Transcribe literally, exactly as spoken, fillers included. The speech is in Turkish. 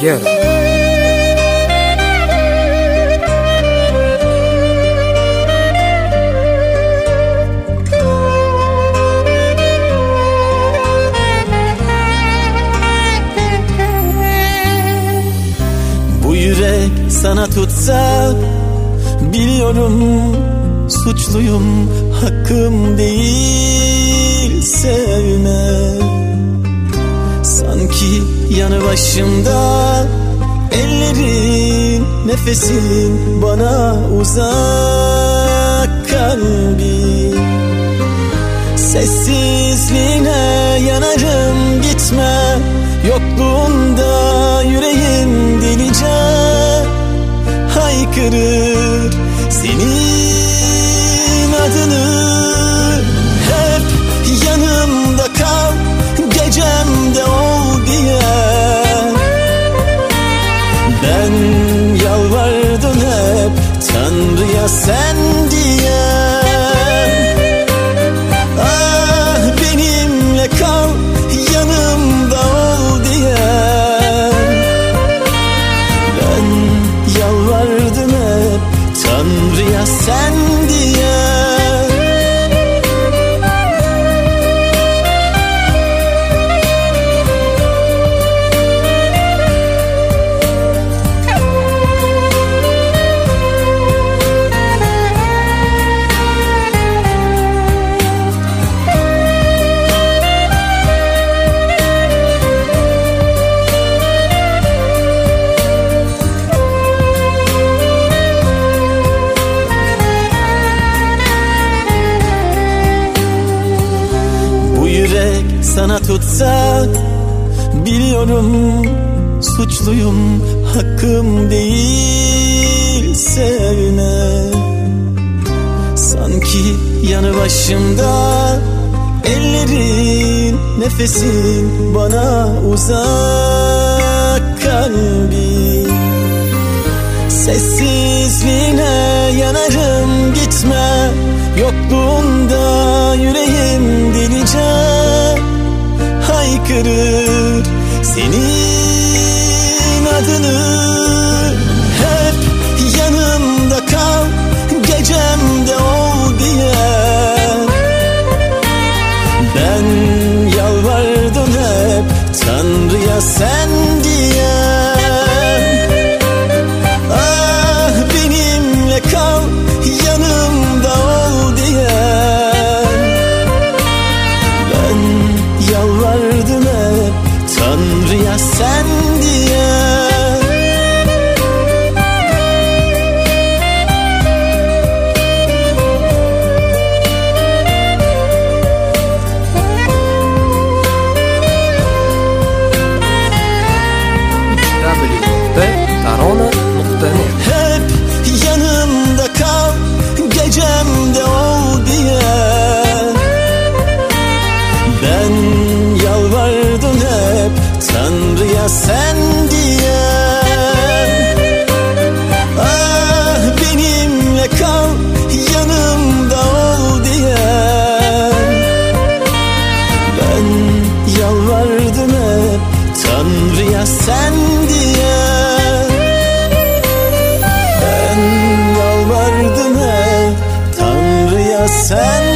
quiero. Bu yürek sana tutsa, biliyorum suçluyum, hakkım değil sevme. Sanki yanı başımda ellerin, nefesin bana uzak kalbim. Sessizliğine yanarım, gitme. Yokluğunda yüreğim delice haykırır senin adını. Hep yanımda kal, gecemde ol diye ben yalvardım hep Tanrı'ya, sen diye. Ah, benimle kal, yanımda ol diye ben yalvardım hep Tanrı'ya, sen diye. Sana tutsa, biliyorum suçluyum, hakkım değil sevme. Sanki yanı başımda ellerin, nefesin bana uzak kalbim. Sessizliğine yanarım, gitme. Yokluğunda yüreğim delice haykırır senin adını. Hep yanımda kal, gecemde ol diye ben yalvardım hep Tanrı'ya, sen diye. Ah, benimle kal, yanımda ol diye ben yalvardım hep Tanrı'ya, sen diye. Hep yanımda kal, gecemde ol diye ben yalvardım hep Tanrı'ya, sen diye. Ah, benimle kal, yanımda ol diye ben yalvardım hep Tanrı'ya, sen diye. Ben yalvardım hep Tanrı'ya, sen